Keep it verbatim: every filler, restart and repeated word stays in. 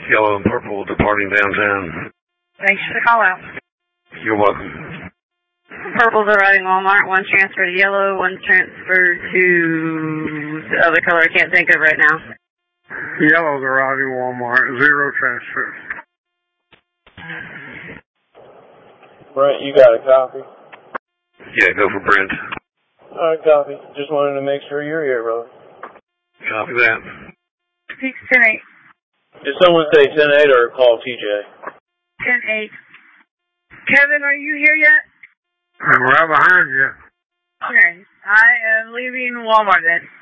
Yellow and purple departing downtown. Thanks for the call out. You're welcome. Purple's arriving Walmart. One transfer to yellow, one transfer to the other color I can't think of right now. Yellow's arriving Walmart. Zero transfer. Brent, you got a copy? Yeah, go for Brent. Alright, copy. Just wanted to make sure you're here, brother. Copy that. six ten eight. Did someone say ten eight or call T J? ten eight. Kevin, are you here yet? I'm right behind you. Okay. I am leaving Walmart then.